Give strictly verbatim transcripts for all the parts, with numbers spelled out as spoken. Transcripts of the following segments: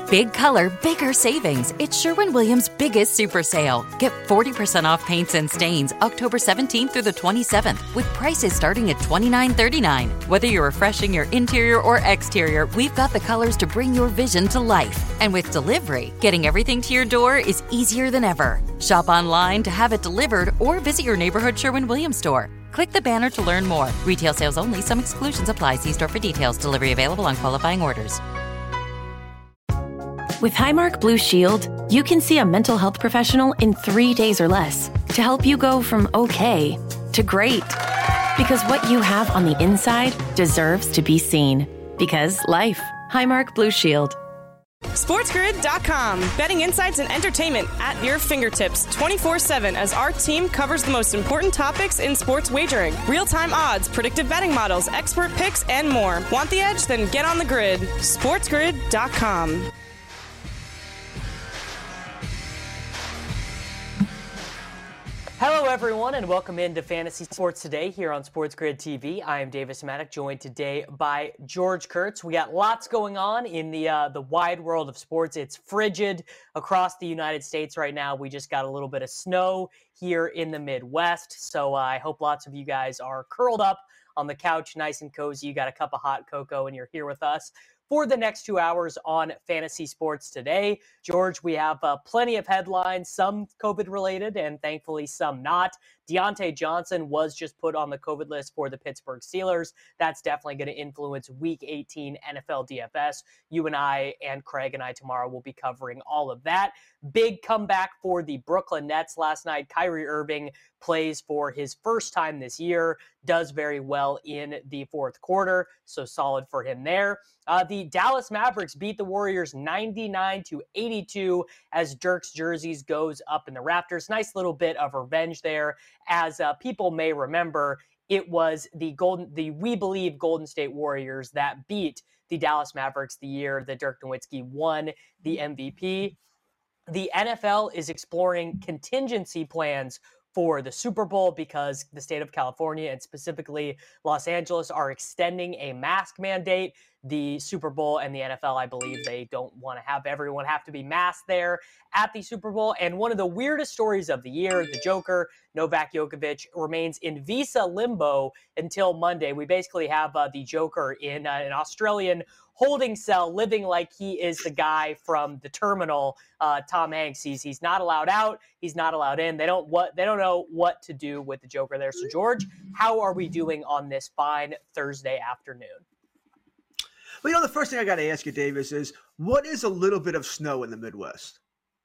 Big color, bigger savings. It's Sherwin-Williams' biggest super sale. Get forty percent off paints and stains October seventeenth through the twenty-seventh with prices starting at twenty-nine thirty-nine. Whether you're refreshing your interior or exterior, we've got the colors to bring your vision to life. And with delivery, getting everything to your door is easier than ever. Shop online to have it delivered or visit your neighborhood Sherwin-Williams store. Click the banner to learn more. Retail sales only. Some exclusions apply. See store for details. Delivery available on qualifying orders. With Highmark Blue Shield, you can see a mental health professional in three days or less to help you go from okay to great. Because what you have on the inside deserves to be seen. Because life. Highmark Blue Shield. SportsGrid dot com. Betting insights and entertainment at your fingertips twenty-four seven as our team covers the most important topics in sports wagering. Real-time odds, predictive betting models, expert picks, and more. Want the edge? Then get on the grid. SportsGrid dot com. Hello, everyone, and welcome into Fantasy Sports Today here on SportsGrid T V. I am Davis Maddock, joined today by George Kurtz. We got lots going on in the uh, the wide world of sports. It's frigid across the United States right now. We just got a little bit of snow here in the Midwest, so uh, I hope lots of you guys are curled up on the couch, nice and cozy. You got a cup of hot cocoa, and you're here with us for the next two hours on Fantasy Sports Today. George, we have uh, plenty of headlines, some COVID-related and thankfully some not. Deontay Johnson was just put on the COVID list for the Pittsburgh Steelers. That's definitely going to influence Week eighteen N F L D F S. You and I and Craig and I tomorrow will be covering all of that. Big comeback for the Brooklyn Nets last night. Kyrie Irving plays for his first time this year, does very well in the fourth quarter, so solid for him there. Uh, the Dallas Mavericks beat the Warriors ninety-nine to eighty-two as Dirk's jerseys goes up in the rafters. Nice little bit of revenge there. As uh, people may remember, it was the golden, the we believe Golden State Warriors that beat the Dallas Mavericks the year that Dirk Nowitzki won the M V P. The N F L is exploring contingency plans for the Super Bowl because the state of California and specifically Los Angeles are extending a mask mandate. The Super Bowl and the N F L, I believe they don't want to have everyone have to be masked there at the Super Bowl. And one of the weirdest stories of the year, the Joker, Novak Djokovic, remains in visa limbo until Monday. We basically have uh, the Joker in uh, an Australian holding cell, living like he is the guy from The Terminal, uh, Tom Hanks. He's he's not allowed out. He's not allowed in. They don't what they don't know what to do with the Joker there. So, George, how are we doing on this fine Thursday afternoon? Well, you know, the first thing I got to ask you, Davis, is what is a little bit of snow in the Midwest?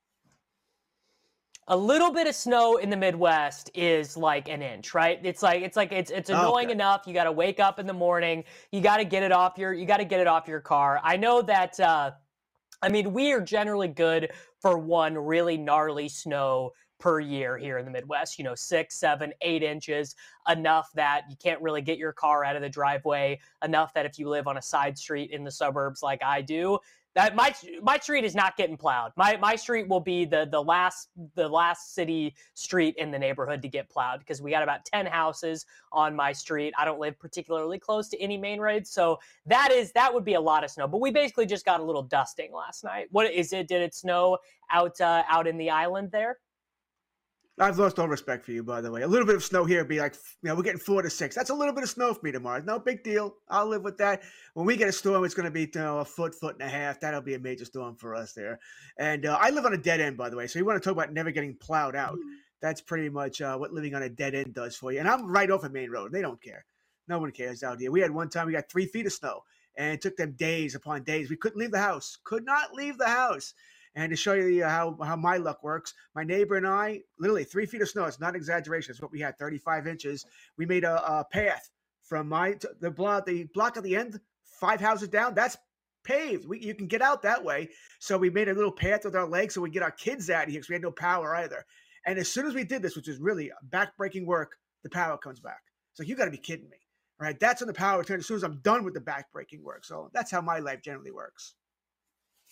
A little bit of snow in the Midwest is like an inch, right? It's like it's like it's it's annoying Okay. enough. You got to wake up in the morning. You got to get it off your you got to get it off your car. I know that. Uh, I mean, we are generally good for one really gnarly snow per year here in the Midwest. You know, six, seven, eight inches, enough that you can't really get your car out of the driveway. Enough that if you live on a side street in the suburbs like I do, that my my street is not getting plowed. My my street will be the the last the last city street in the neighborhood to get plowed because we got about ten houses on my street. I don't live particularly close to any main roads, so that is that would be a lot of snow. But we basically just got a little dusting last night. What is it? Did it snow out uh, out in the island there? I've lost all respect for you, by the way. A little bit of snow here would be like, you know, we're getting four to six. That's a little bit of snow for me tomorrow. No big deal. I'll live with that. When we get a storm, it's going to be, you know, a foot, foot and a half. That'll be a major storm for us there. And uh, I live on a dead end, by the way. So you want to talk about never getting plowed out. That's pretty much uh, what living on a dead end does for you. And I'm right off a main road. They don't care. No one cares out here. We had one time we got three feet of snow, and it took them days upon days. We couldn't leave the house. Could not leave the house. And to show you how, how my luck works, my neighbor and I, literally three feet of snow. It's not exaggeration. It's what we had, thirty-five inches. We made a, a path from my the block the block at the end, five houses down. That's paved. We, you can get out that way. So we made a little path with our legs so we get our kids out of here because we had no power either. And as soon as we did this, which is really backbreaking work, the power comes back. So you got to be kidding me, right? That's when the power returns as soon as I'm done with the backbreaking work. So that's how my life generally works.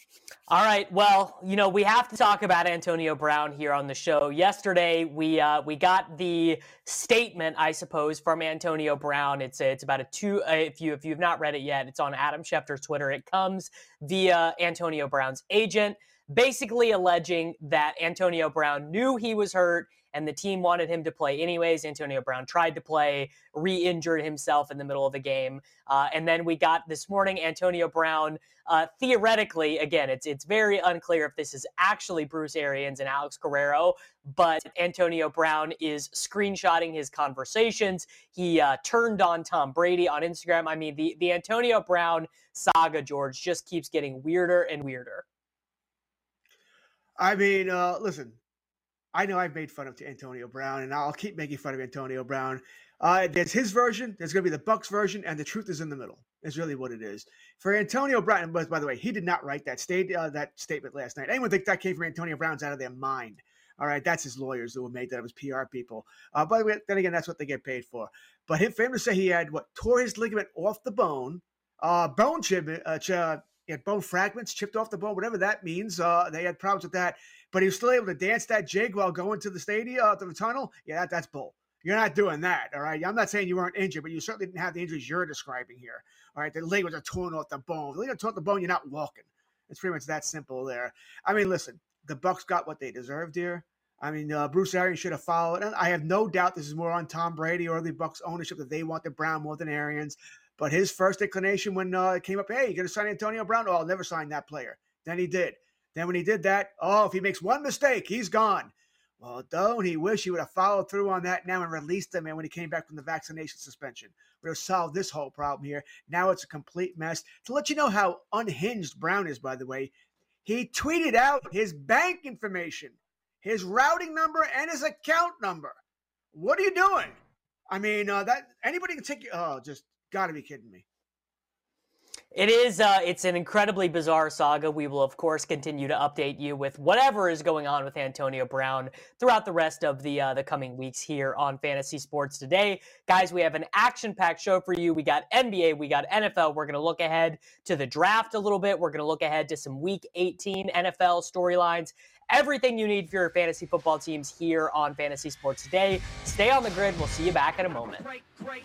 All right. Well, you know, we have to talk about Antonio Brown here on the show. Yesterday, we uh, we got the statement, I suppose, from Antonio Brown. It's it's about a two. Uh, if you if you've not read it yet, it's on Adam Schefter's Twitter. It comes via Antonio Brown's agent, basically alleging that Antonio Brown knew he was hurt and the team wanted him to play anyways. Antonio Brown tried to play, re-injured himself in the middle of the game. Uh, and then we got this morning, Antonio Brown, uh, theoretically, again, it's it's very unclear if this is actually Bruce Arians and Alex Guerrero, but Antonio Brown is screenshotting his conversations. He uh, turned on Tom Brady on Instagram. I mean, the, the Antonio Brown saga, George, just keeps getting weirder and weirder. I mean, uh, listen, I know I've made fun of Antonio Brown, and I'll keep making fun of Antonio Brown. Uh, there's his version, there's going to be the Bucs version, and the truth is in the middle. Is really what it is. For Antonio Brown, but by the way, he did not write that state uh, that statement last night. Anyone think that came from Antonio Brown's out of their mind? All right, that's his lawyers who made that. It was P R people. Uh, by the way, then again, that's what they get paid for. But him, for him to say he had what tore his ligament off the bone, uh, bone chip, uh, ch- uh, he had bone fragments chipped off the bone, whatever that means. Uh, they had problems with that, but he was still able to dance that jig while going to the stadium, uh, to the tunnel. Yeah, that, that's bull. You're not doing that, all right? I'm not saying you weren't injured, but you certainly didn't have the injuries you're describing here, all right? The ligaments are torn off the bone. The ligaments torn off the bone, you're not walking. It's pretty much that simple there. I mean, listen, the Bucs got what they deserved here. I mean, uh, Bruce Arians should have followed. And I have no doubt this is more on Tom Brady or the Bucs ownership that they wanted Brown more than Arians. But his first inclination when uh, it came up, hey, you're going to sign Antonio Brown? Oh, I'll never sign that player. Then he did. Then when he did that, oh, if he makes one mistake, he's gone. Well, don't he wish he would have followed through on that now and released him, man, when he came back from the vaccination suspension. We're going to solve this whole problem here. Now it's a complete mess. To let you know how unhinged Brown is, by the way, he tweeted out his bank information, his routing number, and his account number. What are you doing? I mean, uh, that anybody can take you. Oh, just got to be kidding me. It is, uh, it's an incredibly bizarre saga. We will, of course, continue to update you with whatever is going on with Antonio Brown throughout the rest of the uh, the coming weeks here on Fantasy Sports Today. Guys, we have an action-packed show for you. We got N B A, we got N F L. We're going to look ahead to the draft a little bit. We're going to look ahead to some Week eighteen N F L storylines. Everything you need for your fantasy football teams here on Fantasy Sports Today. Stay on the grid. We'll see you back in a moment. Great, great.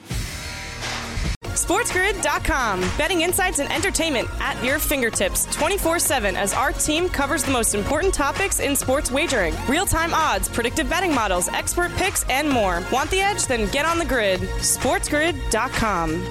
SportsGrid dot com. Betting insights and entertainment at your fingertips twenty-four seven as our team covers the most important topics in sports wagering. Real-time odds, predictive betting models, expert picks, and more. Want the edge? Then get on the grid. SportsGrid dot com.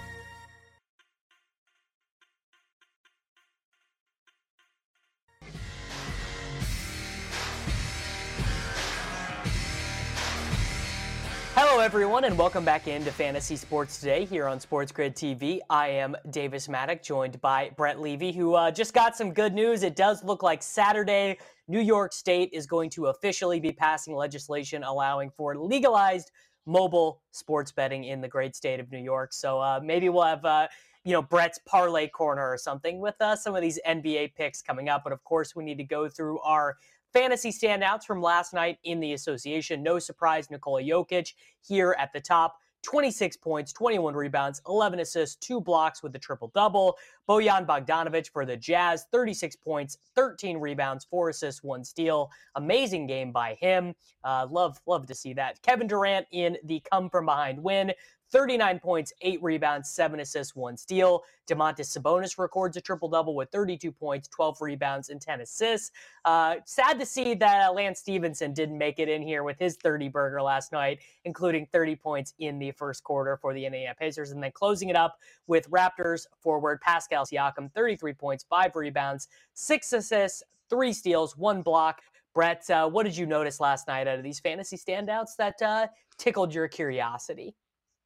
Hello, everyone, and welcome back into Fantasy Sports Today here on SportsGrid T V. I am Davis Maddock, joined by Brett Levy, who uh, just got some good news. It does look like Saturday, New York State is going to officially be passing legislation allowing for legalized mobile sports betting in the great state of New York. So uh, maybe we'll have, uh, you know, Brett's Parlay Corner or something with uh, some of these N B A picks coming up. But of course, we need to go through our fantasy standouts from last night in the association. No surprise, Nikola Jokic here at the top. twenty-six points, twenty-one rebounds, eleven assists, two blocks with the triple-double. Bojan Bogdanovic for the Jazz, thirty-six points, thirteen rebounds, four assists, one steal. Amazing game by him. Uh, love, love to see that. Kevin Durant in the come-from-behind win. thirty-nine points, eight rebounds, seven assists, one steal. Domantas Sabonis records a triple-double with thirty-two points, twelve rebounds, and ten assists. Uh, sad to see that uh, Lance Stevenson didn't make it in here with his thirty-burger last night, including thirty points in the first quarter for the Indiana Pacers. And then closing it up with Raptors forward Pascal Siakam, thirty-three points, five rebounds, six assists, three steals, one block. Brett, uh, what did you notice last night out of these fantasy standouts that uh, tickled your curiosity?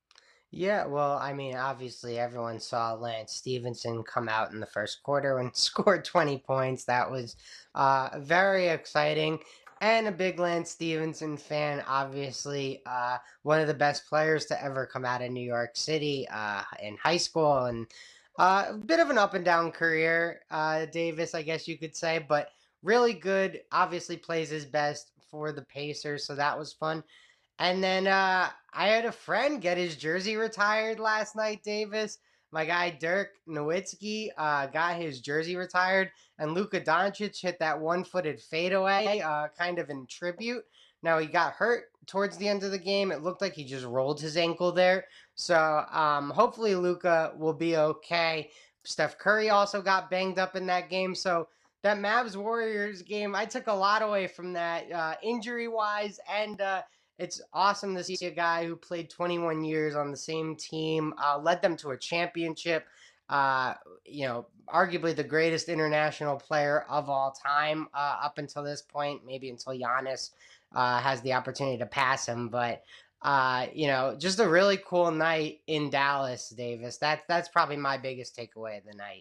Yeah, well, I mean, obviously everyone saw Lance Stevenson come out in the first quarter and scored twenty points. That was uh, very exciting. And a big Lance Stevenson fan, obviously uh, one of the best players to ever come out of New York City uh, in high school. And uh, a bit of an up and down career, uh, Davis, I guess you could say, but really good. Obviously plays his best for the Pacers, so that was fun. And then uh, I had a friend get his jersey retired last night, Davis. my guy Dirk Nowitzki uh, got his jersey retired, and Luka Doncic hit that one-footed fadeaway, uh, kind of in tribute. Now, he got hurt towards the end of the game. It looked like he just rolled his ankle there. So um, hopefully Luka will be okay. Steph Curry also got banged up in that game. So that Mavs-Warriors game, I took a lot away from that uh, injury-wise, and uh, it's awesome to see a guy who played twenty-one years on the same team, uh, led them to a championship, uh, you know, arguably the greatest international player of all time uh, up until this point, maybe until Giannis uh, has the opportunity to pass him. But, uh, you know, just a really cool night in Dallas, Davis. That, that's probably my biggest takeaway of the night.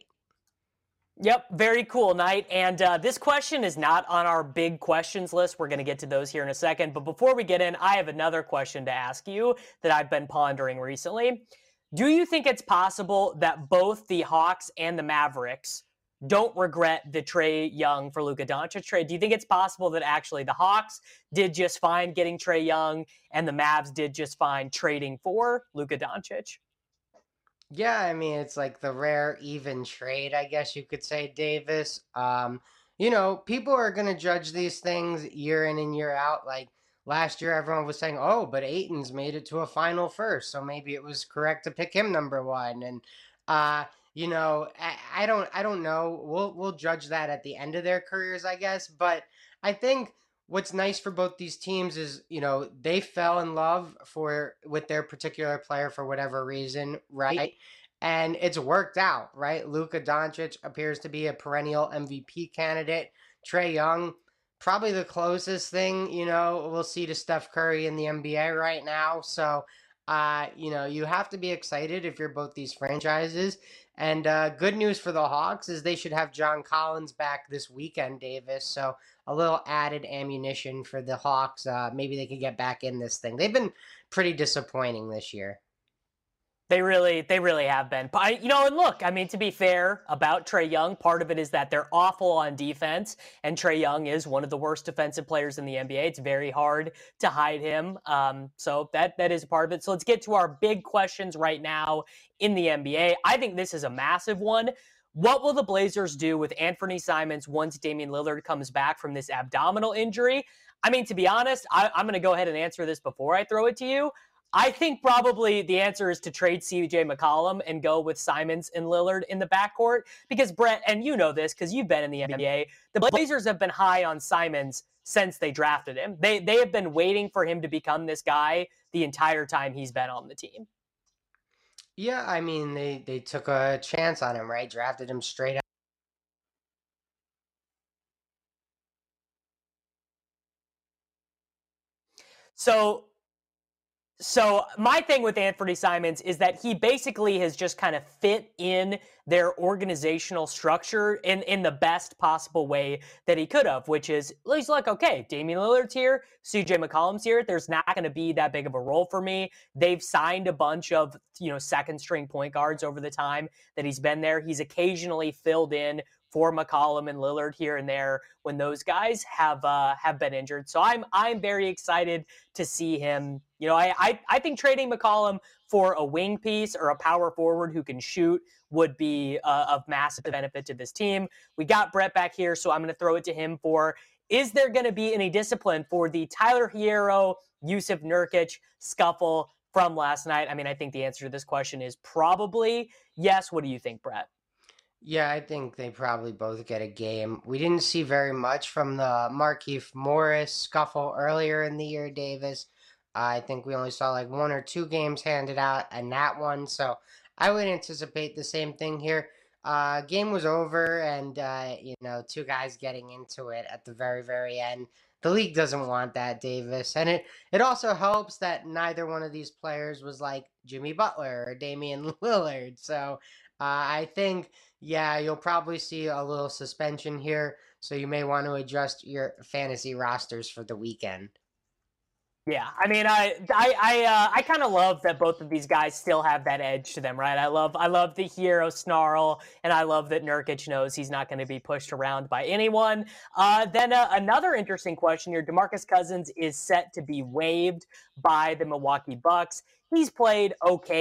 Yep, very cool night. And uh, this question is not on our big questions list. We're going to get to those here in a second. But before we get in, I have another question to ask you that I've been pondering recently. Do you think it's possible that both the Hawks and the Mavericks don't regret the Trae Young for Luka Doncic trade? Do you think it's possible that actually the Hawks did just fine getting Trae Young and the Mavs did just fine trading for Luka Doncic? Yeah, I mean, it's like the rare even trade, I guess you could say, Davis. Um, you know, people are going to judge these things year in and year out. Like last year, everyone was saying, oh, but Ayton's made it to a final first, so maybe it was correct to pick him number one. And, uh, you know, I, I don't I don't know. We'll, we'll judge that at the end of their careers, I guess. But I think what's nice for both these teams is, you know, they fell in love for with their particular player for whatever reason, right? And it's worked out, right? Luka Doncic appears to be a perennial M V P candidate. Trae Young, probably the closest thing, you know, we'll see to Steph Curry in the N B A right now. So, uh, you know, you have to be excited if you're both these franchises. And uh, good news for the Hawks is they should have John Collins back this weekend, Davis. So a little added ammunition for the Hawks. Uh, maybe they could get back in this thing. They've been pretty disappointing this year. They really, they really have been. But, you know, and look, I mean, to be fair about Trae Young, part of it is that they're awful on defense, and Trae Young is one of the worst defensive players in the N B A. It's very hard to hide him. Um, so that that is a part of it. So let's get to our big questions right now in the N B A. I think this is a massive one. What will the Blazers do with Anthony Simons once Damian Lillard comes back from this abdominal injury? I mean, to be honest, I, I'm going to go ahead and answer this before I throw it to you. I think probably the answer is to trade C J McCollum and go with Simons and Lillard in the backcourt because, Brett, and you know this because you've been in the N B A, the Blazers have been high on Simons since they drafted him. They they have been waiting for him to become this guy the entire time he's been on the team. Yeah, I mean, they, they took a chance on him, right? Drafted him straight up. So... So my thing with Anthony Simons is that he basically has just kind of fit in their organizational structure in, in the best possible way that he could have, which is he's like, okay, Damian Lillard's here, C J McCollum's here. There's not going to be that big of a role for me. They've signed a bunch of, you know, second string point guards over the time that he's been there. He's occasionally filled in for McCollum and Lillard here and there when those guys have uh, have been injured. So I'm I'm very excited to see him. You know, I, I I think trading McCollum for a wing piece or a power forward who can shoot would be uh, of massive benefit to this team. We got Brett back here, so I'm going to throw it to him for, is there going to be any discipline for the Tyler Hierro, Jusuf Nurkic scuffle from last night? I mean, I think the answer to this question is probably yes. What do you think, Brett? Yeah, I think they probably both get a game. We didn't see very much from the Markieff Morris scuffle earlier in the year, Davis. I think we only saw like one or two games handed out and that one. So I would anticipate the same thing here. Uh, game was over and, uh, you know, two guys getting into it at the very, very end. The league doesn't want that, Davis. And it, it also helps that neither one of these players was like Jimmy Butler or Damian Lillard. So uh, I think, yeah, you'll probably see a little suspension here. So you may want to adjust your fantasy rosters for the weekend. Yeah, I mean, I I I, uh, I kind of love that both of these guys still have that edge to them, right? I love I love the hero snarl, and I love that Nurkic knows he's not going to be pushed around by anyone. Uh, then uh, another interesting question here: DeMarcus Cousins is set to be waived by the Milwaukee Bucks. He's played okay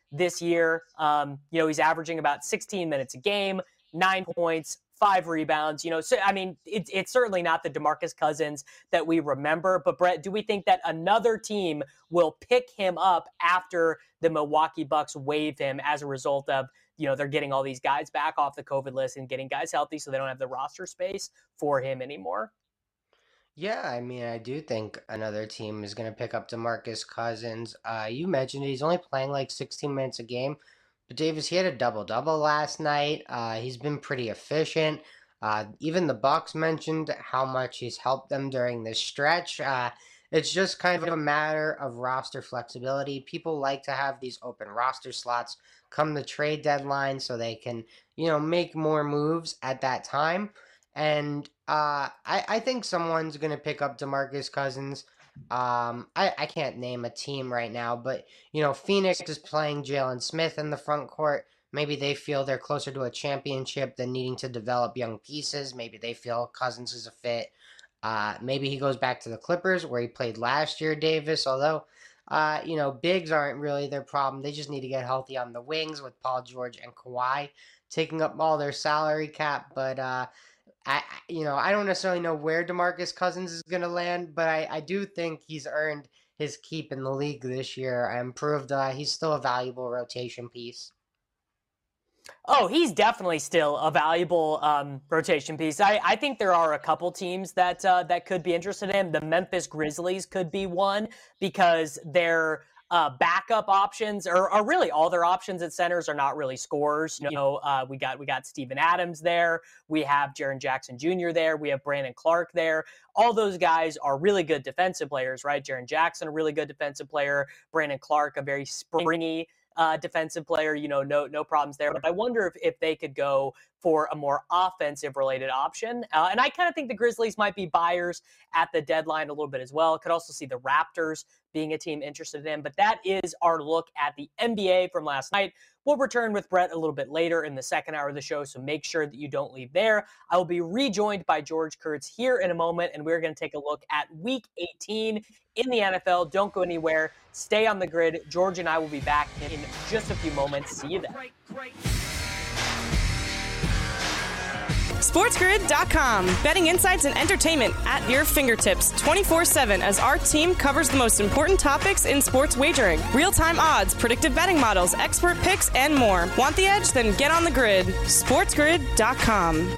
this year. Um, you know, he's averaging about sixteen minutes a game, nine points, five rebounds. You know, so I mean, it's it's certainly not the DeMarcus Cousins that we remember. But Brett, do we think that another team will pick him up after the Milwaukee Bucks waive him as a result of, you know, they're getting all these guys back off the COVID list and getting guys healthy, so they don't have the roster space for him anymore? Yeah, I mean, I do think another team is going to pick up DeMarcus Cousins. Uh, you mentioned it, he's only playing like sixteen minutes a game. But Davis, he had a double-double last night. Uh, he's been pretty efficient. Uh, even the Bucks mentioned how much he's helped them during this stretch. Uh, it's just kind of a matter of roster flexibility. People like to have these open roster slots come the trade deadline so they can, you know, make more moves at that time. And uh, I, I think someone's going to pick up DeMarcus Cousins. Um, I, I can't name a team right now, but, you know, Phoenix is playing Jalen Smith in the front court. Maybe they feel they're closer to a championship than needing to develop young pieces. Maybe they feel Cousins is a fit. Uh, maybe he goes back to the Clippers where he played last year, Davis, although, uh, you know, bigs aren't really their problem. They just need to get healthy on the wings with Paul George and Kawhi taking up all their salary cap. But, uh, I, you know, I don't necessarily know where DeMarcus Cousins is going to land, but I, I do think he's earned his keep in the league this year and proved uh, he's still a valuable rotation piece. Oh, he's definitely still a valuable um, rotation piece. I, I think there are a couple teams that uh, that could be interested in him. The Memphis Grizzlies could be one because they're Uh, backup options, or, or really all their options at centers are not really scorers. You know, uh, we got we got Steven Adams there. We have Jaren Jackson Junior there. We have Brandon Clark there. All those guys are really good defensive players, right? Jaren Jackson, a really good defensive player. Brandon Clark, a very springy uh, defensive player. You know, no no problems there. But I wonder if, if they could go for a more offensive-related option. Uh, and I kind of think the Grizzlies might be buyers at the deadline a little bit as well. Could also see the Raptors being a team interested in. But that is our look at the N B A from last night. We'll return with Brett a little bit later in the second hour of the show, so make sure that you don't leave there. I will be rejoined by George Kurtz here in a moment, and we're going to take a look at Week eighteen in the N F L. Don't go anywhere. Stay on the grid. George and I will be back in just a few moments. See you then. Great, great. SportsGrid dot com. Betting insights and entertainment at your fingertips twenty-four seven as our team covers the most important topics in sports wagering. Real-time odds, predictive betting models, expert picks, and more. Want the edge? Then get on the grid. SportsGrid dot com.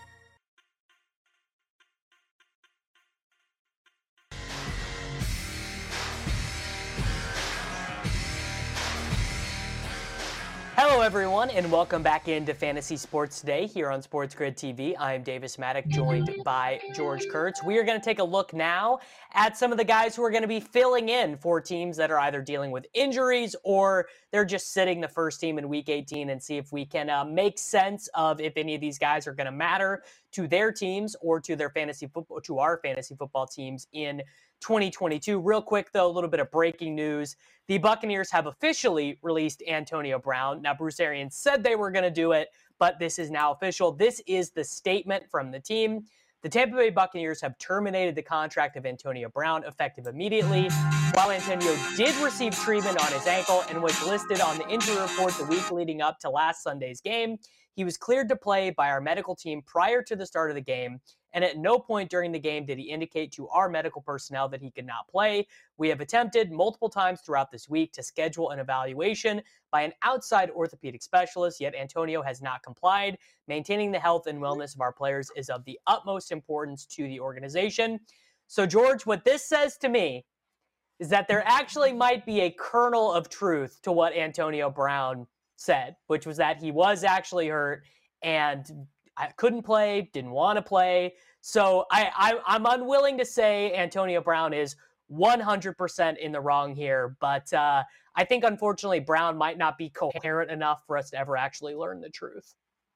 Hello, everyone, and welcome back into Fantasy Sports Today here on Sports Grid T V. I am Davis Maddock, joined by George Kurtz. We are going to take a look now at some of the guys who are going to be filling in for teams that are either dealing with injuries or they're just sitting the first team in Week eighteen, and see if we can uh, make sense of if any of these guys are going to matter to their teams or to their fantasy football, to our fantasy football teams in twenty twenty-two. Real quick, though, a little bit of breaking news. The Buccaneers have officially released Antonio Brown. Now, Bruce Arians said they were going to do it, but this is now official. This is the statement from the team. The Tampa Bay Buccaneers have terminated the contract of Antonio Brown effective immediately. While Antonio did receive treatment on his ankle and was listed on the injury report the week leading up to last Sunday's game, he was cleared to play by our medical team prior to the start of the game, and at no point during the game did he indicate to our medical personnel that he could not play. We have attempted multiple times throughout this week to schedule an evaluation by an outside orthopedic specialist, yet Antonio has not complied. Maintaining the health and wellness of our players is of the utmost importance to the organization. So, George, what this says to me is that there actually might be a kernel of truth to what Antonio Brown said, which was that he was actually hurt and I couldn't play, didn't want to play. So I, I, I'm unwilling to say Antonio Brown is one hundred percent in the wrong here, but uh, I think, unfortunately, Brown might not be coherent enough for us to ever actually learn the truth.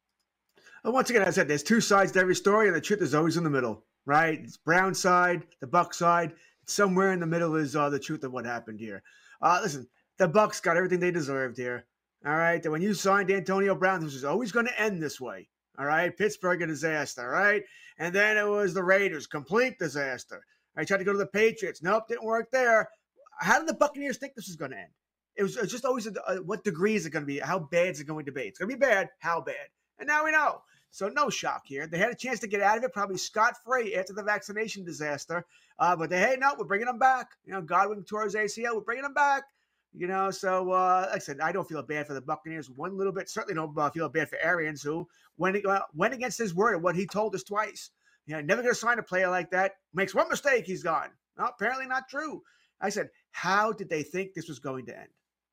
Well, once again, as I said, there's two sides to every story, and the truth is always in the middle, right? It's Brown side, the Buck side. Somewhere in the middle is uh, the truth of what happened here. Uh, listen, the Bucks got everything they deserved here. All right, that when you signed Antonio Brown, this was always going to end this way. All right, Pittsburgh, a disaster, right? And then it was the Raiders, complete disaster. I tried to go to the Patriots. Nope, didn't work there. How did the Buccaneers think this was going to end? it was, it was just always a, a, what degree is it going to be? How bad is it going to be? It's going to be bad. How bad? And now we know. So no shock here. They had a chance to get out of it, probably scot-free after the vaccination disaster. Uh, but they, hey, no, we're bringing them back. You know, Godwin tore his A C L. We're bringing them back. You know, so uh, like I said, I don't feel bad for the Buccaneers one little bit. Certainly don't uh, feel bad for Arians, who went, uh, went against his word of what he told us twice. You know, never going to sign a player like that. Makes one mistake, he's gone. No, apparently not true. I said, how did they think this was going to end?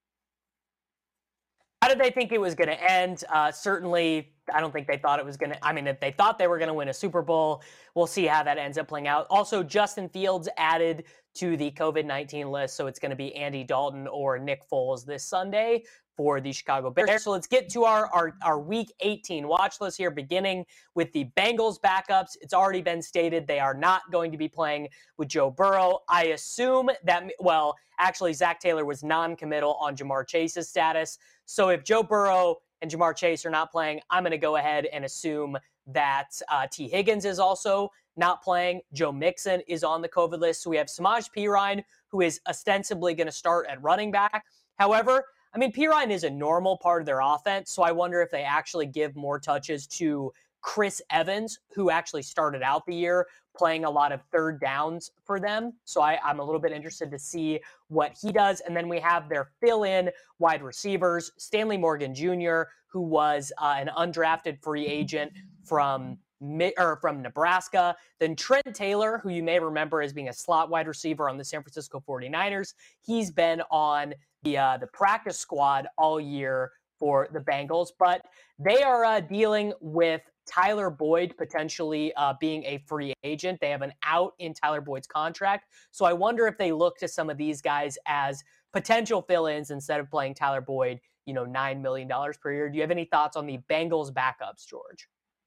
How did they think it was going to end? Uh, certainly, I don't think they thought it was going to. I mean, if they thought they were going to win a Super Bowl, we'll see how that ends up playing out. Also, Justin Fields added to the COVID nineteen list, so it's going to be Andy Dalton or Nick Foles this Sunday for the Chicago Bears. So let's get to our, our, our Week eighteen watch list here, beginning with the Bengals backups. It's already been stated they are not going to be playing with Joe Burrow. I assume that, well, actually, Zach Taylor was non-committal on Jamar Chase's status. So if Joe Burrow and Jamar Chase are not playing, I'm going to go ahead and assume that uh, T. Higgins is also not playing. Joe Mixon is on the COVID list. So we have Samaj Pirine, who is ostensibly going to start at running back. However, I mean, Pirine is a normal part of their offense, so I wonder if they actually give more touches to Chris Evans, who actually started out the year playing a lot of third downs for them. So I, I'm a little bit interested to see what he does. And then we have their fill-in wide receivers, Stanley Morgan Junior, who was uh, an undrafted free agent from or from Nebraska. Then Trent Taylor, who you may remember as being a slot wide receiver on the San Francisco forty-niners. He's been on the uh, the practice squad all year for the Bengals, but they are uh, dealing with Tyler Boyd potentially uh, being a free agent. They have an out in Tyler Boyd's contract. So I wonder if they look to some of these guys as potential fill-ins instead of playing Tyler Boyd, you know, nine million dollars per year. Do you have any thoughts on the Bengals backups, George?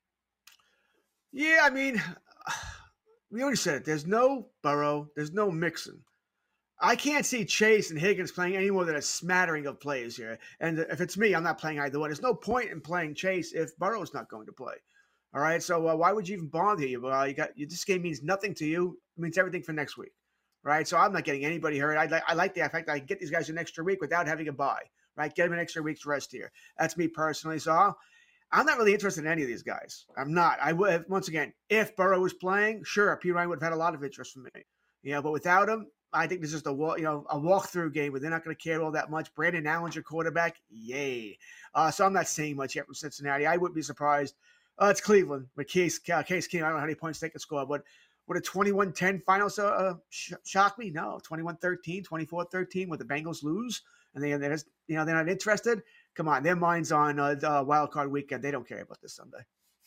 Yeah, I mean, we already said it. There's no Burrow. There's no Mixon. I can't see Chase and Higgins playing any more than a smattering of plays here. And if it's me, I'm not playing either one. There's no point in playing Chase if Burrow's not going to play. All right, so uh, why would you even bother here? Well, you got you, this game means nothing to you. It means everything for next week. Right, so I'm not getting anybody hurt. I like I like the fact that I can get these guys an extra week without having a bye. Right, get them an extra week's rest here. That's me personally. So I'll, I'm not really interested in any of these guys. I'm not. I would once again, if Burrow was playing, sure, P. Ryan would have had a lot of interest from me. You know, but without him, I think this is just a walk, you know, a walkthrough game where they're not going to care all that much. Brandon Allen's your quarterback, yay! Uh, so I'm not saying much yet from Cincinnati. I wouldn't be surprised. Uh, it's Cleveland with Case uh, Case Keenum. I don't know how many points they can score, but would a twenty-one ten final uh, sh- shock me? No, twenty-one thirteen, twenty-four thirteen. Would the Bengals lose and they, they're just, you know, they're not interested? Come on, their mind's on uh, the wild card weekend. They don't care about this Sunday.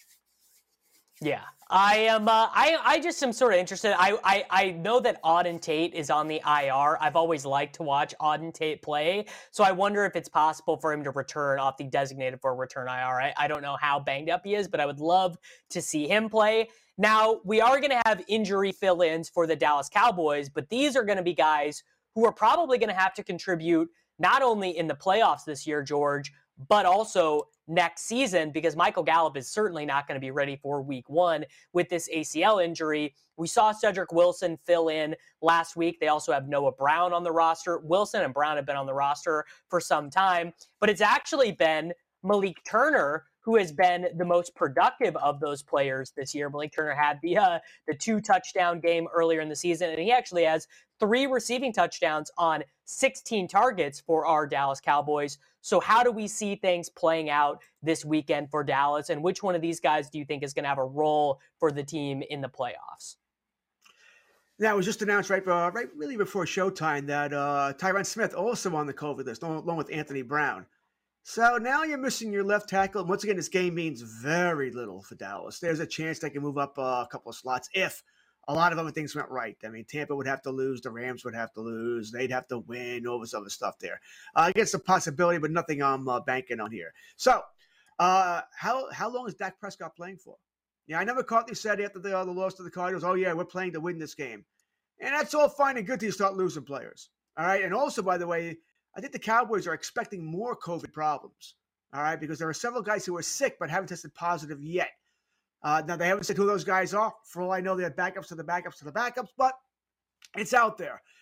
Yeah, I am. Uh, I I just am sort of interested. I, I I know that Auden Tate is on the I R. I've always liked to watch Auden Tate play, so I wonder if it's possible for him to return off the designated for return I R. I, I don't know how banged up he is, but I would love to see him play. Now, we are going to have injury fill-ins for the Dallas Cowboys, but these are going to be guys who are probably going to have to contribute not only in the playoffs this year, George, but also next season, because Michael Gallup is certainly not going to be ready for week one with this A C L injury. We saw Cedric Wilson fill in last week. They also have Noah Brown on the roster. Wilson and Brown have been on the roster for some time, but it's actually been Malik Turner who has been the most productive of those players this year. Malik Turner had the uh, the two touchdown game earlier in the season, and he actually has three receiving touchdowns on sixteen targets for our Dallas Cowboys. So how do we see things playing out this weekend for Dallas, and which one of these guys do you think is going to have a role for the team in the playoffs? Now, it was just announced right, uh, right really before showtime that uh, Tyron Smith also on the COVID list, along with Anthony Brown. So now you're missing your left tackle. Once again, this game means very little for Dallas. There's a chance they can move up uh, a couple of slots if a lot of other things went right. I mean, Tampa would have to lose. The Rams would have to lose. They'd have to win. All this other stuff there. Uh, I guess a possibility, but nothing I'm uh, banking on here. So uh, how how long is Dak Prescott playing for? Yeah, I know McCarthy said after the, uh, the loss to the Cardinals, oh, yeah, we're playing to win this game. And that's all fine and good until you start losing players. All right, and also, by the way, I think the Cowboys are expecting more COVID problems, all right, because there are several guys who are sick but haven't tested positive yet. Uh, now, they haven't said who those guys are. For all I know, they're backups to the backups to the backups, but it's out there.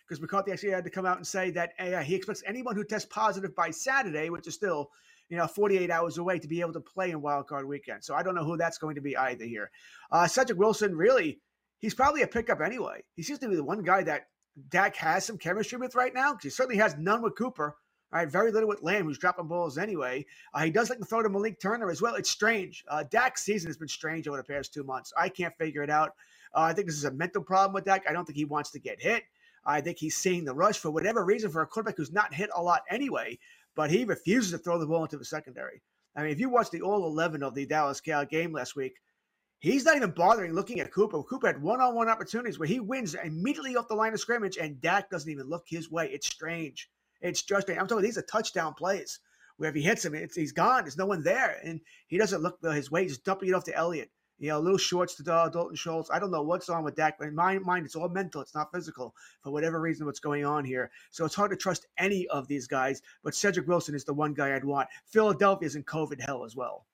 because McCarthy actually had to come out and say that uh, he expects anyone who tests positive by Saturday, which is still, you know, forty-eight hours away, to be able to play in Wild Card Weekend. So I don't know who that's going to be either here. Uh, Cedric Wilson, really, he's probably a pickup anyway. He seems to be the one guy that Dak has some chemistry with right now, because he certainly has none with Cooper. All right, very little with Lamb, who's dropping balls anyway. Uh, he does like to throw to Malik Turner as well. It's strange. Uh, Dak's season has been strange over the past two months. I can't figure it out. Uh, I think this is a mental problem with Dak. I don't think he wants to get hit. I think he's seeing the rush for whatever reason for a quarterback who's not hit a lot anyway, but he refuses to throw the ball into the secondary. I mean, if you watch the all eleven of the Dallas Cal game last week, he's not even bothering looking at Cooper. Cooper had one-on-one opportunities where he wins immediately off the line of scrimmage, and Dak doesn't even look his way. It's strange. It's just strange. I'm talking these are touchdown plays where if he hits him, it's, he's gone. There's no one there, and he doesn't look his way. He's dumping it off to Elliott. You know, little shorts to uh, Dalton Schultz. I don't know what's on with Dak, but in my mind, it's all mental. It's not physical for whatever reason what's going on here. So it's hard to trust any of these guys, but Cedric Wilson is the one guy I'd want. Philadelphia's in COVID hell as well.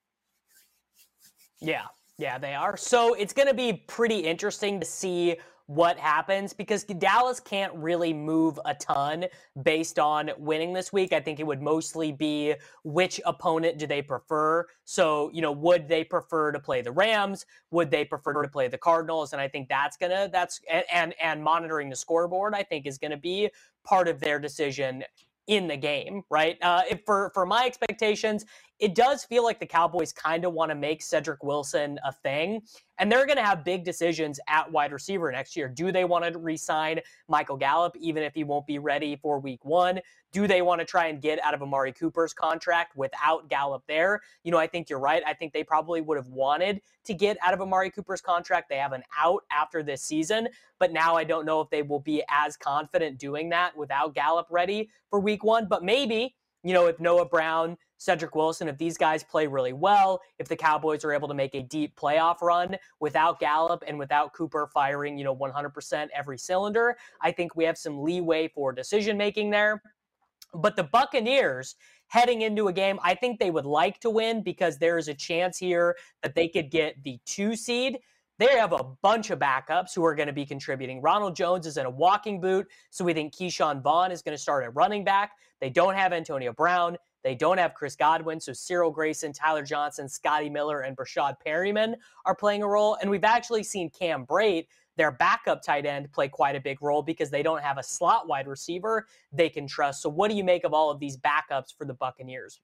Yeah, yeah, they are. So it's going to be pretty interesting to see what happens, because Dallas can't really move a ton based on winning this week. I think it would mostly be which opponent do they prefer. So, you know, would they prefer to play the Rams? Would they prefer to play the Cardinals? And I think that's going to, that's, and, and, and monitoring the scoreboard, I think is going to be part of their decision in the game, right? Uh, if for, for my expectations, it does feel like the Cowboys kind of want to make Cedric Wilson a thing, and they're going to have big decisions at wide receiver next year. Do they want to re-sign Michael Gallup, even if he won't be ready for week one? Do they want to try and get out of Amari Cooper's contract without Gallup there? You know, I think you're right. I think they probably would have wanted to get out of Amari Cooper's contract. They have an out after this season, but now I don't know if they will be as confident doing that without Gallup ready for week one. But maybe, you know, if Noah Brown, Cedric Wilson, if these guys play really well, if the Cowboys are able to make a deep playoff run without Gallup and without Cooper firing, you know, one hundred percent every cylinder, I think we have some leeway for decision-making there. But the Buccaneers, heading into a game, I think they would like to win, because there is a chance here that they could get the two seed. They have a bunch of backups who are going to be contributing. Ronald Jones is in a walking boot, so we think Keyshawn Vaughn is going to start at running back. They don't have Antonio Brown. They don't have Chris Godwin, so Cyril Grayson, Tyler Johnson, Scotty Miller, and Brashad Perryman are playing a role. And we've actually seen Cam Brate, their backup tight end, play quite a big role, because they don't have a slot wide receiver they can trust. So what do you make of all of these backups for the Buccaneers?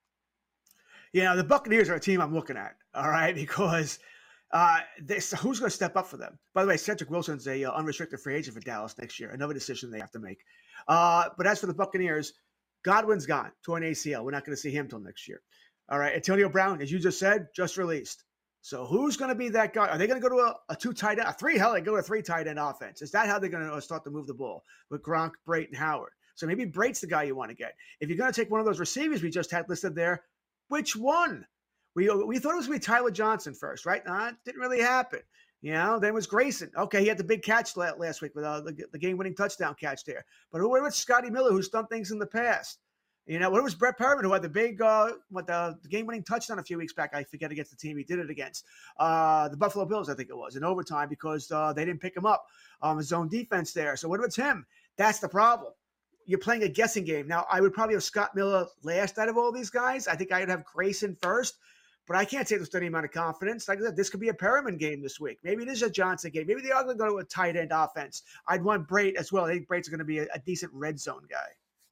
Yeah, the Buccaneers are a team I'm looking at, all right, because uh, they, so who's going to step up for them? By the way, Cedric Wilson's a uh, unrestricted free agent for Dallas next year, another decision they have to make. Uh, but as for the Buccaneers, Godwin's gone, torn A C L. We're not going to see him till next year. All right, Antonio Brown, as you just said, just released. So who's going to be that guy? Are they going to go to a, a two tight end, a three? Hell, they go to a three tight end offense. Is that how they're going to start to move the ball with Gronk, Brate, and Howard? So maybe Brate's the guy you want to get. If you're going to take one of those receivers we just had listed there, which one? We we thought it was going to be Tyler Johnson first, right? No, it didn't really happen. You know, then it was Grayson. Okay, he had the big catch last week with uh, the, the game-winning touchdown catch there. But what about Scotty Miller, who's done things in the past? You know, what was Brett Perriman, who had the big, uh, what the, the game-winning touchdown a few weeks back? I forget against the team he did it against. Uh, the Buffalo Bills, I think it was, in overtime, because uh, they didn't pick him up on um, his own defense there. So what about him? That's the problem. You're playing a guessing game. Now, I would probably have Scott Miller last out of all these guys. I think I'd have Grayson first. But I can't say this with any amount of confidence. Like I said, this could be a Perriman game this week. Maybe it is a Johnson game. Maybe they are going to go to a tight end offense. I'd want Brate as well. I think Brate's going to be a, a decent red zone guy.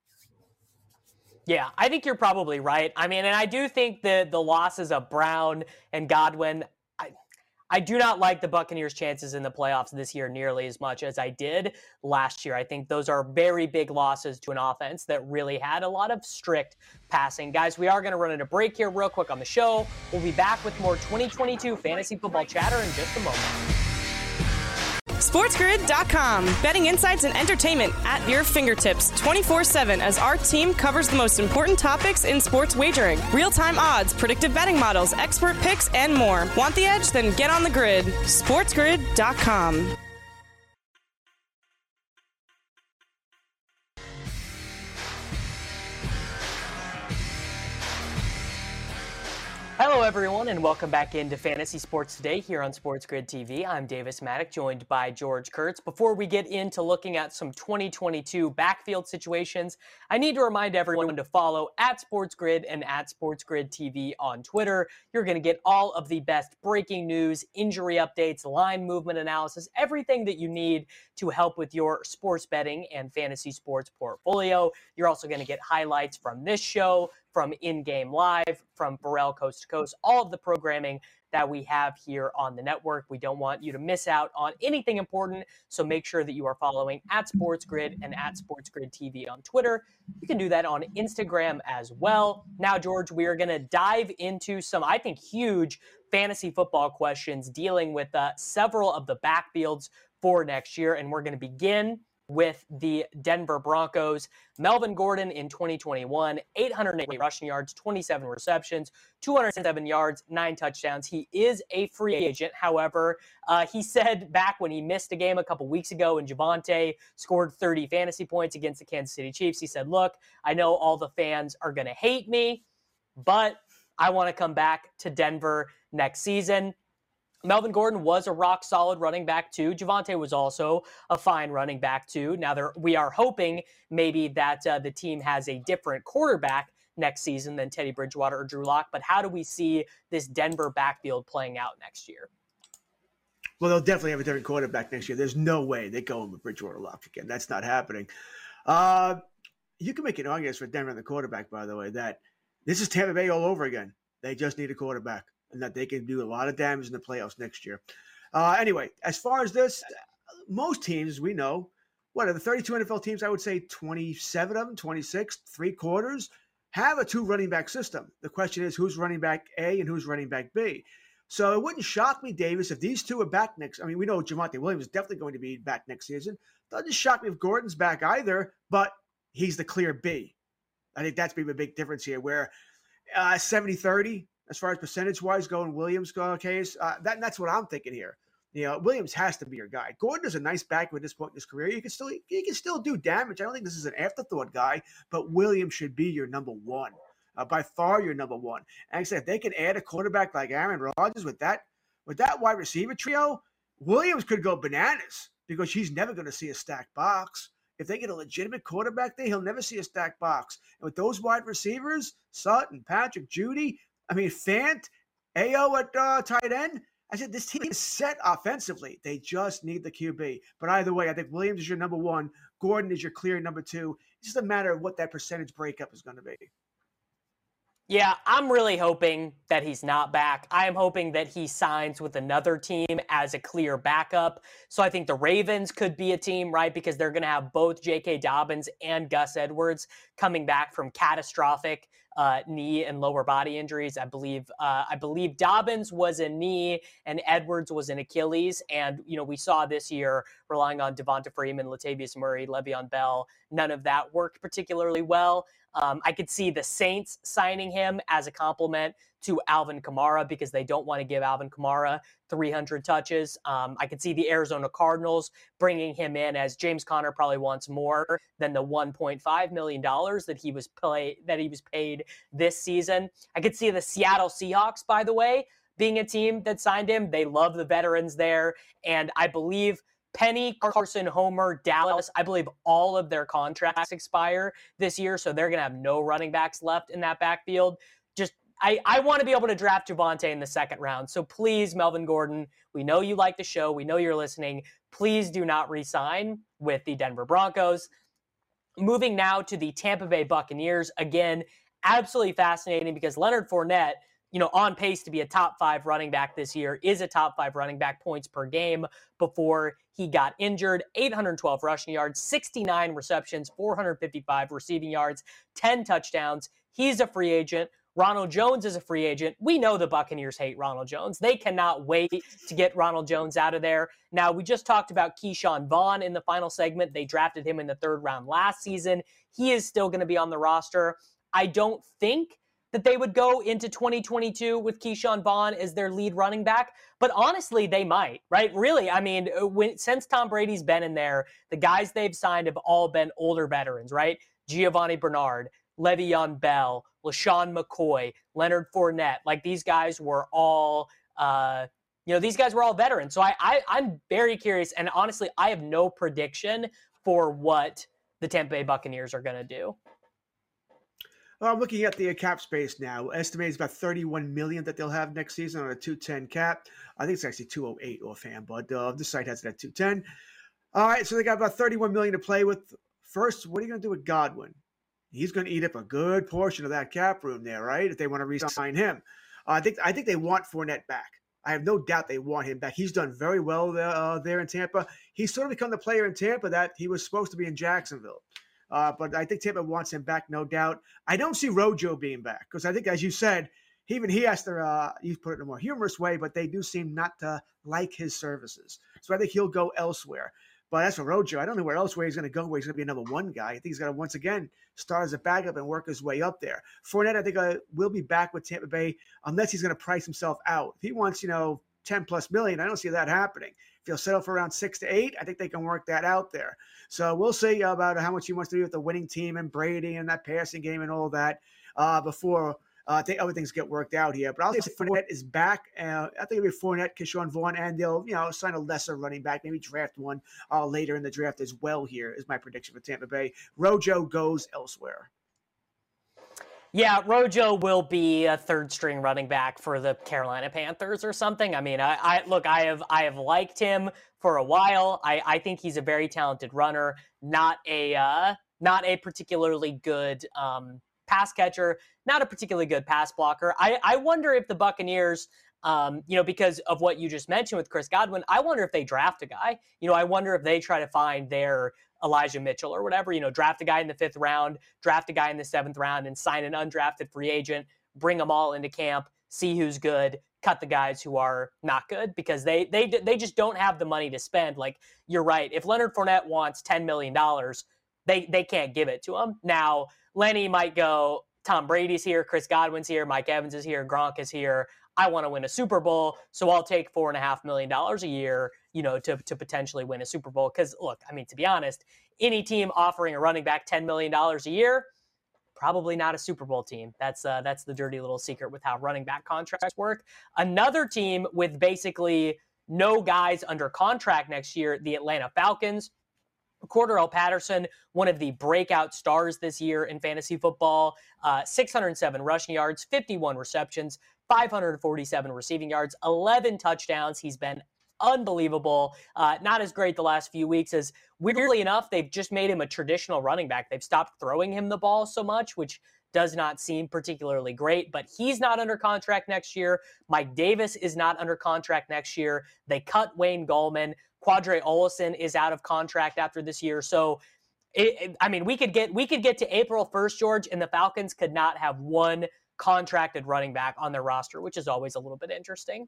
Yeah, I think you're probably right. I mean, and I do think that the losses of Brown and Godwin, I, I do not like the Buccaneers' chances in the playoffs this year nearly as much as I did last year. I think those are very big losses to an offense that really had a lot of strict passing. Guys, we are going to run into break here real quick on the show. We'll be back with more twenty twenty-two fantasy football chatter in just a moment. SportsGrid dot com. Betting insights and entertainment at your fingertips twenty-four seven as our team covers the most important topics in sports wagering. Real-time odds, predictive betting models, expert picks, and more. Want the edge? Then get on the grid. SportsGrid dot com. Hello, everyone, and welcome back into Fantasy Sports Today here on Sports Grid T V. I'm Davis Maddock, joined by George Kurtz. Before we get into looking at some twenty twenty-two backfield situations, I need to remind everyone to follow at Sports Grid and at Sports Grid T V on Twitter. You're going to get all of the best breaking news, injury updates, line movement analysis, everything that you need to help with your sports betting and fantasy sports portfolio. You're also going to get highlights from this show, from In-Game Live, from Pharrell Coast to Coast, all of the programming that we have here on the network. We don't want you to miss out on anything important, so make sure that you are following at Sports Grid and at Sports Grid T V on Twitter. You can do that on Instagram as well. Now, George, we are going to dive into some, I think, huge fantasy football questions dealing with uh, several of the backfields for next year, and we're going to begin with the Denver Broncos. Melvin Gordon in twenty twenty-one, eight hundred eight rushing yards, twenty-seven receptions, two hundred seven yards, nine touchdowns. He is a free agent. However, uh, he said back when he missed a game a couple weeks ago and Javonte scored thirty fantasy points against the Kansas City Chiefs, he said, look, I know all the fans are going to hate me, but I want to come back to Denver next season. Melvin Gordon was a rock-solid running back, too. Javonte was also a fine running back, too. Now, there, we are hoping maybe that uh, the team has a different quarterback next season than Teddy Bridgewater or Drew Lock, but how do we see this Denver backfield playing out next year? Well, they'll definitely have a different quarterback next year. There's no way they go with Bridgewater Lock again. That's not happening. Uh, you can make an argument for Denver and the quarterback, by the way, that this is Tampa Bay all over again. They just need a quarterback, and that they can do a lot of damage in the playoffs next year. Uh, anyway, as far as this, most teams, we know, what are the thirty-two N F L teams? I would say twenty-seven of them, twenty-six, three quarters, have a two running back system. The question is who's running back A and who's running back B. So it wouldn't shock me, Davis, if these two are back next. I mean, we know Javonte Williams is definitely going to be back next season. Doesn't shock me if Gordon's back either, but he's the clear B. I think that's maybe a big difference here where uh, seventy thirty, as far as percentage-wise, going Williams uh, case, uh, that, that's what I'm thinking here. You know, Williams has to be your guy. Gordon is a nice back at this point in his career. You can still he can still do damage. I don't think this is an afterthought guy, but Williams should be your number one. Uh, by far your number one. And like I said, if they can add a quarterback like Aaron Rodgers with that, with that wide receiver trio, Williams could go bananas because he's never going to see a stacked box. If they get a legitimate quarterback there, he'll never see a stacked box. And with those wide receivers, Sutton, Patrick, Judy, I mean, Fant, A O at uh, tight end, I said this team is set offensively. They just need the Q B. But either way, I think Williams is your number one. Gordon is your clear number two. It's just a matter of what that percentage breakup is going to be. Yeah, I'm really hoping that he's not back. I am hoping that he signs with another team as a clear backup. So I think the Ravens could be a team, right? Because they're going to have both J K. Dobbins and Gus Edwards coming back from catastrophic uh, knee and lower body injuries. I believe uh, I believe Dobbins was a knee and Edwards was an Achilles. And, you know, we saw this year relying on Devonta Freeman, Latavius Murray, Le'Veon Bell. None of that worked particularly well. Um, I could see the Saints signing him as a compliment to Alvin Kamara because they don't want to give Alvin Kamara three hundred touches. Um, I could see the Arizona Cardinals bringing him in as James Conner probably wants more than the one point five million dollars that he was play that he was paid this season. I could see the Seattle Seahawks, by the way, being a team that signed him. They love the veterans there, and I believe Penny, Carson, Homer, Dallas, I believe all of their contracts expire this year, so they're going to have no running backs left in that backfield. Just, I, I want to be able to draft Javonte in the second round. So please, Melvin Gordon, we know you like the show. We know you're listening. Please do not re-sign with the Denver Broncos. Moving now to the Tampa Bay Buccaneers. Again, absolutely fascinating because Leonard Fournette, you know, on pace to be a top five running back this year, is a top five running back points per game before he got injured. eight hundred twelve rushing yards, sixty-nine receptions, four hundred fifty-five receiving yards, ten touchdowns. He's a free agent. Ronald Jones is a free agent. We know the Buccaneers hate Ronald Jones. They cannot wait to get Ronald Jones out of there. Now, we just talked about Keyshawn Vaughn in the final segment. They drafted him in the third round last season. He is still going to be on the roster. I don't think that they would go into twenty twenty-two with Keyshawn Vaughn as their lead running back. But honestly, they might, right? Really, I mean, when, since Tom Brady's been in there, the guys they've signed have all been older veterans, right? Giovanni Bernard, Le'Veon Bell, LaShawn McCoy, Leonard Fournette. Like, these guys were all, uh, you know, these guys were all veterans. So I, I, I'm very curious. And honestly, I have no prediction for what the Tampa Bay Buccaneers are going to do. Well, I'm looking at the cap space now. Estimated about thirty-one million dollars that they'll have next season on a two ten cap. I think it's actually two oh eight offhand, but uh, this site has it at two ten. All right, so they got about thirty-one million dollars to play with. First, what are you going to do with Godwin? He's going to eat up a good portion of that cap room there, right? If they want to re-sign him, uh, I think I think they want Fournette back. I have no doubt they want him back. He's done very well there, uh, there in Tampa. He's sort of become the player in Tampa that he was supposed to be in Jacksonville. Uh, but I think Tampa wants him back, no doubt. I don't see Rojo being back because I think, as you said, even he has to, uh, you put it in a more humorous way, but they do seem not to like his services. So I think he'll go elsewhere. But as for Rojo, I don't know where else where he's going to go, where he's going to be a number one guy. I think he's going to, once again, start as a backup and work his way up there. Fournette, I think, uh, will be back with Tampa Bay unless he's going to price himself out. If he wants, you know, ten plus million, I don't see that happening. If he'll settle for around six to eight, I think they can work that out there. So we'll see about how much he wants to do with the winning team and Brady and that passing game and all that uh, before uh, I think other things get worked out here. But I'll say Fournette is back. Uh, I think it'll be Fournette, Keyshawn Vaughn, and they'll, you know, sign a lesser running back, maybe draft one uh, later in the draft as well here is my prediction for Tampa Bay. Rojo goes elsewhere. Yeah, Rojo will be a third-string running back for the Carolina Panthers or something. I mean, I, I look, I have I have liked him for a while. I, I think he's a very talented runner, not a uh, not a particularly good um, pass catcher, not a particularly good pass blocker. I, I wonder if the Buccaneers, um, you know, because of what you just mentioned with Chris Godwin, I wonder if they draft a guy. You know, I wonder if they try to find their Elijah Mitchell or whatever, you know, draft a guy in the fifth round, draft a guy in the seventh round, and sign an undrafted free agent, bring them all into camp, see who's good, cut the guys who are not good, because they they they just don't have the money to spend. Like, you're right. If Leonard Fournette wants ten million dollars, they, they can't give it to him. Now, Lenny might go, Tom Brady's here, Chris Godwin's here, Mike Evans is here, Gronk is here. I want to win a Super Bowl, so I'll take four and a half million dollars a year, you know, to, to potentially win a Super Bowl. Because, look, I mean, to be honest, any team offering a running back ten million dollars a year, probably not a Super Bowl team. That's uh, that's the dirty little secret with how running back contracts work. Another team with basically no guys under contract next year, the Atlanta Falcons. Cordarrelle Patterson, one of the breakout stars this year in fantasy football, uh, six hundred seven rushing yards, fifty-one receptions, five hundred forty-seven receiving yards, eleven touchdowns. He's been unbelievable. Uh, not as great the last few weeks as, weirdly enough, they've just made him a traditional running back. They've stopped throwing him the ball so much, which does not seem particularly great, but he's not under contract next year. Mike Davis is not under contract next year. They cut Wayne Gallman. Quadre Olison is out of contract after this year. So, it, it, I mean, we could get we could get to April first, George, and the Falcons could not have one contracted running back on their roster, which is always a little bit interesting.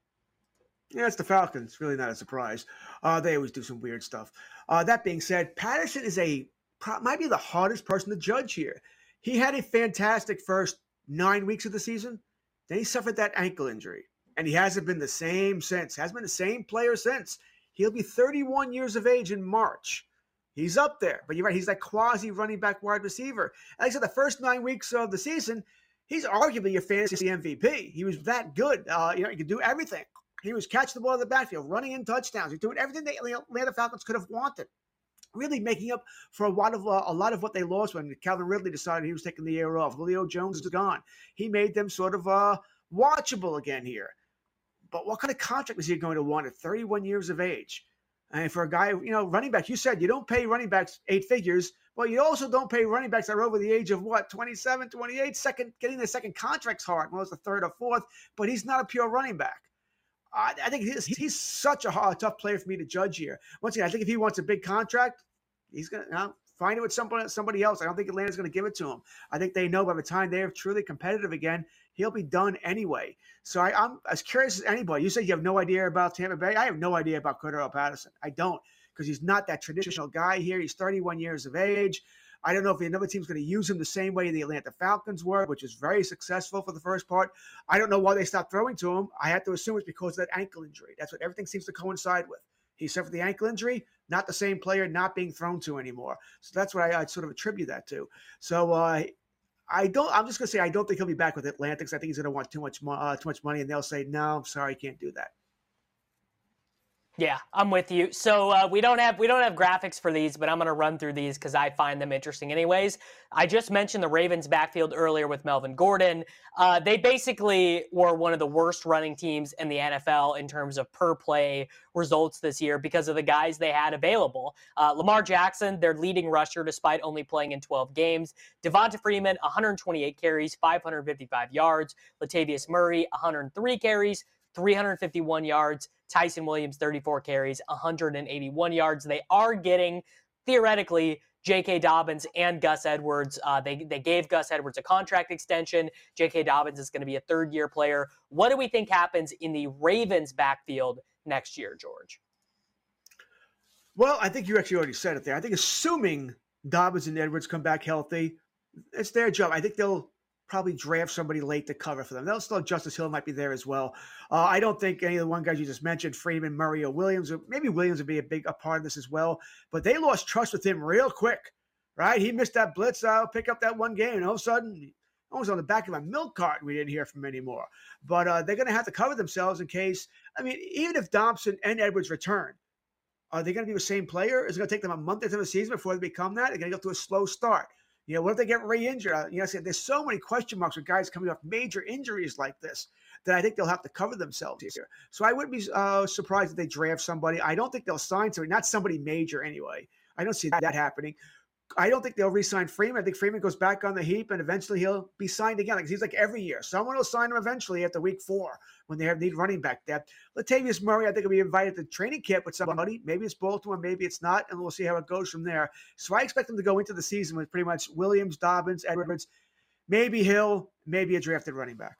Yeah, it's the Falcons. Really not a surprise. Uh, they always do some weird stuff. Uh, that being said, Patterson is a might be the hardest person to judge here. He had a fantastic first nine weeks of the season. Then he suffered that ankle injury, and he hasn't been the same since. Hasn't been the same player since. He'll be thirty-one years of age in March. He's up there, but you're right. He's that quasi running back wide receiver. Like I said, the first nine weeks of the season, he's arguably your fantasy M V P. He was that good. Uh, you know, he could do everything. He was catching the ball in the backfield, running in touchdowns. He's doing everything the Atlanta Falcons could have wanted. Really making up for a lot of uh, a lot of what they lost when Calvin Ridley decided he was taking the year off. Julio Jones is gone. He made them sort of uh, watchable again here. But what kind of contract is he going to want at thirty-one years of age? And for a guy, you know, running back, you said you don't pay running backs eight figures, but you also don't pay running backs that are over the age of what, twenty-seven, twenty-eight? Second, getting the second contract's hard. Well, it's the third or fourth, but he's not a pure running back. I, I think he's, he's such a hard, tough player for me to judge here. Once again, I think if he wants a big contract, he's going to you know, find it with somebody, somebody else. I don't think Atlanta's going to give it to him. I think they know by the time they're truly competitive again, he'll be done anyway. So I, I'm as curious as anybody. You say you have no idea about Tampa Bay. I have no idea about Cordarrelle Patterson. I don't, because he's not that traditional guy here. He's thirty-one years of age. I don't know if another team's going to use him the same way the Atlanta Falcons were, which is very successful for the first part. I don't know why they stopped throwing to him. I have to assume it's because of that ankle injury. That's what everything seems to coincide with. He suffered the ankle injury, not the same player, not being thrown to anymore. So that's what I, I sort of attribute that to. So uh, I don't. I'm just gonna say I don't think he'll be back with Atlanta because I think he's gonna want too much, mo- uh, too much money, and they'll say no. I'm sorry, can't do that. Yeah, I'm with you. So uh, we don't have we don't have graphics for these, but I'm going to run through these because I find them interesting anyways. I just mentioned the Ravens backfield earlier with Melvin Gordon. Uh, they basically were one of the worst running teams in the N F L in terms of per play results this year because of the guys they had available. Uh, Lamar Jackson, their leading rusher despite only playing in twelve games. Devonta Freeman, one hundred twenty-eight carries, five hundred fifty-five yards. Latavius Murray, one hundred three carries, three hundred fifty-one yards. Tyson Williams, thirty-four carries, one hundred eighty-one yards. They are getting, theoretically, J K. Dobbins and Gus Edwards. Uh, they, they gave Gus Edwards a contract extension. J K. Dobbins is going to be a third-year player. What do we think happens in the Ravens backfield next year, George? Well, I think you actually already said it there. I think assuming Dobbins and Edwards come back healthy, it's their job. I think they'll probably draft somebody late to cover for them. They'll still, Justice Hill might be there as well. Uh, I don't think any of the one guys you just mentioned, Freeman, Murray, or Williams, or maybe Williams would be a big a part of this as well. But they lost trust with him real quick, right? He missed that blitz out, pick up that one game, and all of a sudden, almost on the back of a milk carton, we didn't hear from him anymore. But uh, they're going to have to cover themselves in case, I mean, even if Thompson and Edwards return, are they going to be the same player? Is it going to take them a month into the season before they become that? They're going to go through a slow start. You know, what if they get re-injured? You know, I said there's so many question marks with guys coming off major injuries like this that I think they'll have to cover themselves here. So I wouldn't be uh, surprised if they draft somebody. I don't think they'll sign somebody, not somebody major anyway. I don't see that, that happening. I don't think they'll re-sign Freeman. I think Freeman goes back on the heap, and eventually he'll be signed again. Like, he's like every year. Someone will sign him eventually after week four when they have need running back depth. Latavius Murray, I think, will be invited to training camp with somebody. Maybe it's Baltimore, maybe it's not, and we'll see how it goes from there. So I expect them to go into the season with pretty much Williams, Dobbins, Edwards, maybe Hill, maybe a drafted running back.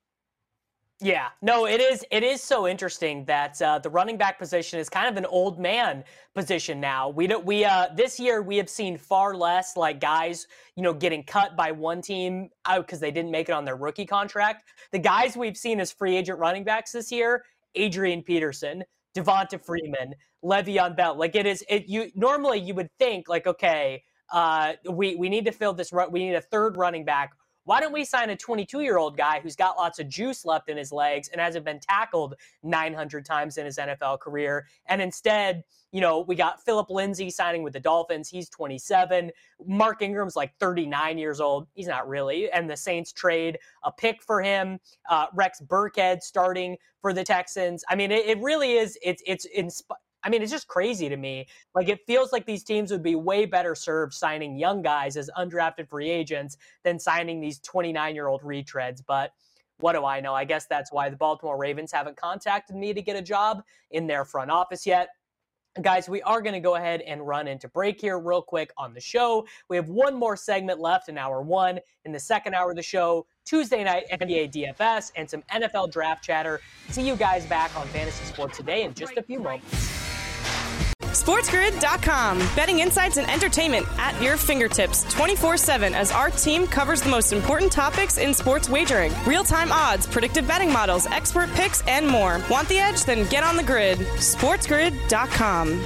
Yeah, no, it is It is so interesting that uh, the running back position is kind of an old man position now. We don't, we uh, this year we have seen far less like guys, you know, getting cut by one team out because they didn't make it on their rookie contract. The guys we've seen as free agent running backs this year: Adrian Peterson, Devonta Freeman, Le'Veon Bell. Like it is, it you normally you would think like, okay, uh, we we need to fill this. We need a third running back. Why don't we sign a twenty-two-year-old guy who's got lots of juice left in his legs and hasn't been tackled nine hundred times in his N F L career? And instead, you know, we got Phillip Lindsay signing with the Dolphins. He's twenty-seven. Mark Ingram's like thirty-nine years old. He's not really. And the Saints trade a pick for him. Uh, Rex Burkhead starting for the Texans. I mean, it, it really is. It's it's insp- I mean, it's just crazy to me. Like, it feels like these teams would be way better served signing young guys as undrafted free agents than signing these twenty-nine-year-old retreads. But what do I know? I guess that's why the Baltimore Ravens haven't contacted me to get a job in their front office yet. Guys, we are going to go ahead and run into break here real quick on the show. We have one more segment left in hour one. In the second hour of the show, Tuesday night N B A D F S and some N F L draft chatter. See you guys back on Fantasy Sports Today in just a few moments. SportsGrid dot com. Betting insights and entertainment at your fingertips twenty-four seven as our team covers the most important topics in sports wagering. Real-time odds, predictive betting models, expert picks, and more. Want the edge? Then get on the grid. SportsGrid dot com.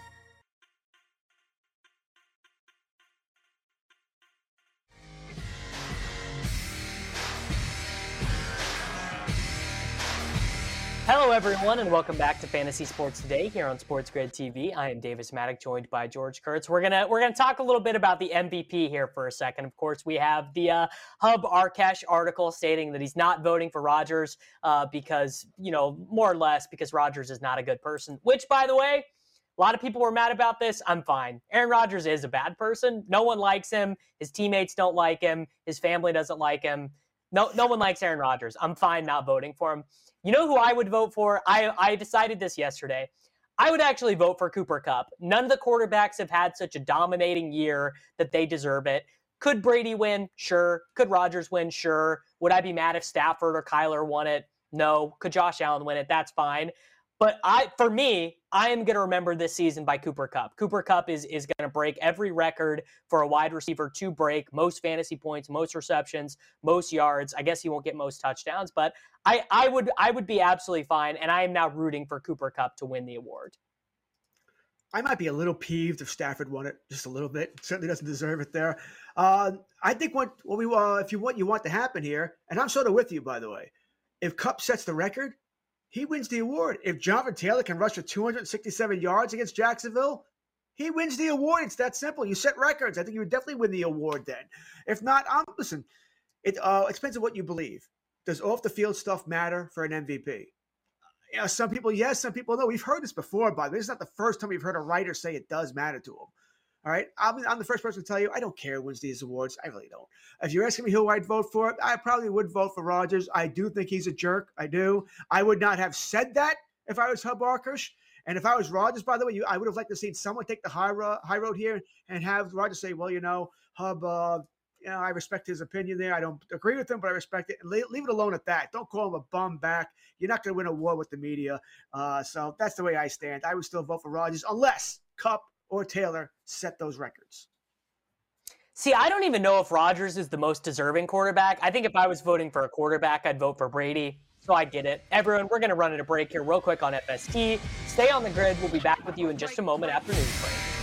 Hello, everyone, and welcome back to Fantasy Sports Today here on SportsGrid T V. I am Davis Maddock, joined by George Kurtz. We're gonna we're gonna talk a little bit about the M V P here for a second. Of course, we have the uh, Hub Arkesh article stating that he's not voting for Rodgers uh, because, you know, more or less because Rodgers is not a good person. Which, by the way, a lot of people were mad about this. I'm fine. Aaron Rodgers is a bad person. No one likes him. His teammates don't like him. His family doesn't like him. No, no one likes Aaron Rodgers. I'm fine not voting for him. You know who I would vote for? I, I decided this yesterday. I would actually vote for Cooper Kupp. None of the quarterbacks have had such a dominating year that they deserve it. Could Brady win? Sure. Could Rodgers win? Sure. Would I be mad if Stafford or Kyler won it? No. Could Josh Allen win it? That's fine. But I, for me, I am going to remember this season by Cooper Kupp. Cooper Kupp is, is going to break every record for a wide receiver to break most fantasy points, most receptions, most yards. I guess he won't get most touchdowns, but I, I would I would be absolutely fine, and I am now rooting for Cooper Kupp to win the award. I might be a little peeved if Stafford won it, just a little bit. Certainly doesn't deserve it there. Uh, I think what, what we uh, if you want you want to happen here, and I'm sort of with you, by the way. If Kupp sets the record, he wins the award. If Jonathan Taylor can rush for two hundred sixty-seven yards against Jacksonville, he wins the award. It's that simple. You set records. I think you would definitely win the award then. If not, um, listen, it uh, it depends on what you believe. Does off the field stuff matter for an M V P? You know, some people yes, some people no. We've heard this before, by the way. This is not the first time we've heard a writer say it does matter to him. All right, I'm, I'm the first person to tell you I don't care who wins these awards. I really don't. If you're asking me who I'd vote for, I probably would vote for Rodgers. I do think he's a jerk. I do. I would not have said that if I was Hub Arkush. And if I was Rodgers, by the way, you, I would have liked to see someone take the high, ro- high road here and have Rodgers say, well, you know, Hub, uh, you know, I respect his opinion there. I don't agree with him, but I respect it. And leave, leave it alone at that. Don't call him a bum back. You're not going to win a war with the media. Uh, so that's the way I stand. I would still vote for Rodgers unless Kupp or Taylor set those records. See, I don't even know if Rodgers is the most deserving quarterback. I think if I was voting for a quarterback, I'd vote for Brady. So I get it. Everyone, we're going to run at a break here real quick on F S T. Stay on the grid. We'll be back with you in just a moment after news break.